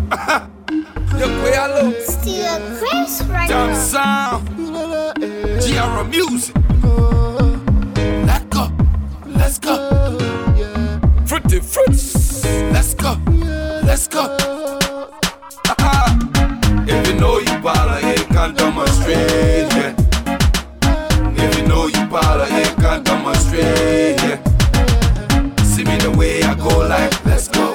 Still Chris right Damn now. sound. GR music. Let's go. Fruity fruits. Let's go. If you know you baller, you can't demonstrate. Yeah. If you know you baller, you can't demonstrate. Yeah. See me the way I go, like let's go.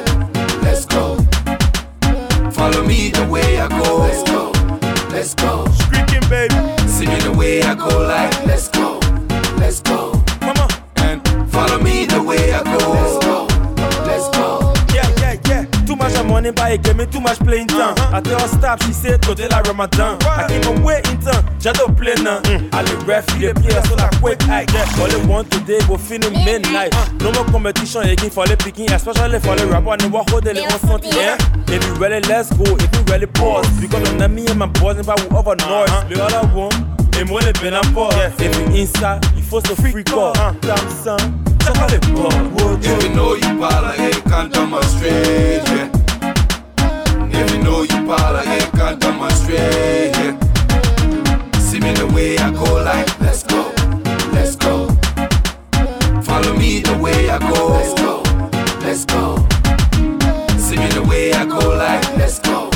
Follow me the way I go. Let's go. Squeaking, baby. See me the way I go, like let's go. Come on. And follow me the way I go. Let's go. Yeah. Too much money by a game, too much playing time. I tell her stop, she said today la Ramadan. I keep on waiting time, j'adore play now. I le ref, il est bien, so la quick eye. All they want today, go finish midnight. No more competition, again for the picking, especially for the rapper, and what hold they on something. If you ready, let's go. If you ready, pause. Because on me and my boys, and by whoever noise, the other one. Et moi les peines en port. Et puis inside, il faut se freak off. Damn son, ça va les ports. If you know you baller, you can't demonstrate. Yeah. If you know you baller, you can't demonstrate. Yeah. See me the way I go, like let's go. Follow me the way I go. Let's go. See me the way I go, like let's go.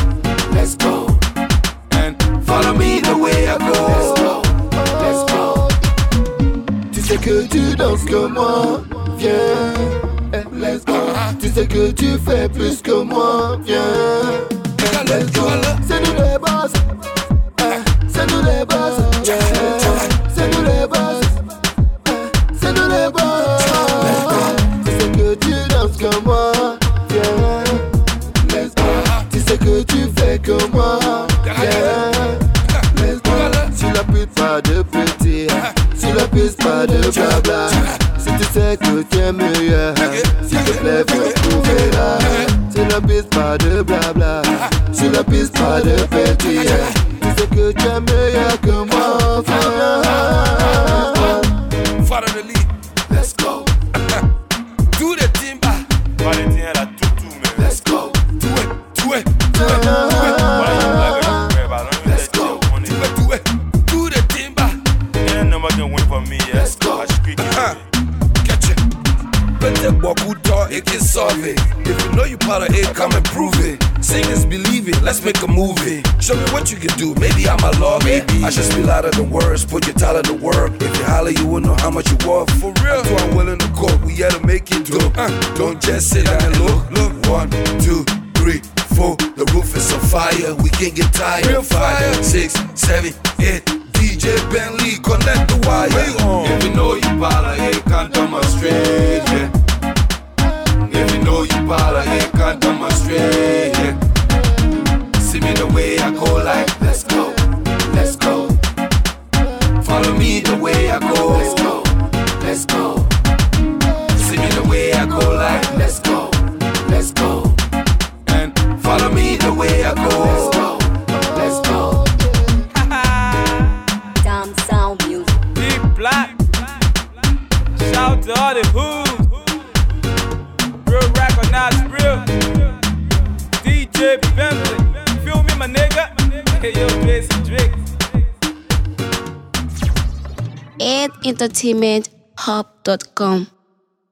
And follow me the way I go. Let's go. Tu sais que tu danses comme moi, viens. Let's go. Tu sais que tu fais plus que moi, viens. Let's go. C'est nous les boss. C'est nous les boss. C'est nous les boss. C'est nous les boss. Tu sais que tu danses comme moi, viens. Let's go. Tu sais que tu fais comme moi, viens. Let's go. Sur la piste pas de petit, sur la piste pas de blabla. Si tu sais que tu es meilleur, s'il te plaît viens prouver là. Sur la piste pas de blabla, sur la piste pas de petit. Tu sais que tu es meilleur que moi, viens. Follow the lead. Let's go. Do the timba. Valentin elle a tout, man. Let's go. Do it. Let's go. Do it. Do the timba. Ain't nobody can win for me, yeah. Let's go. I squeak it. Catch it. Better walk good door, it can solve it. If you know you part of it, come and prove it. Singers believe it, let's make a movie. Show me what you can do, maybe I'm a law, baby. I just spill out of the words, put your talent to work. If you holler, you will know how much you worth. For real, so I'm willing to go, we gotta make it do. Don't just sit down and look. 1, 2, 3, 4, the roof is on fire, we can't get tired. Real 5, 6, 7, 8, DJ Bentley, connect the wire. If you know you baller, you can't demonstrate, yeah. If you know you baller, you can't demonstrate, yeah. See me the way I go, like let's go. Follow me the way I go. Let's go. See me the way I go, like let's go. And follow me the way I go. Let's go. Damn sound music. Deep Black. Shout to all the who's. Real recognize real. DJ Bentley. Feel me, my nigga? Hey, yo, Jason Drake. AidEntertainmentHub.com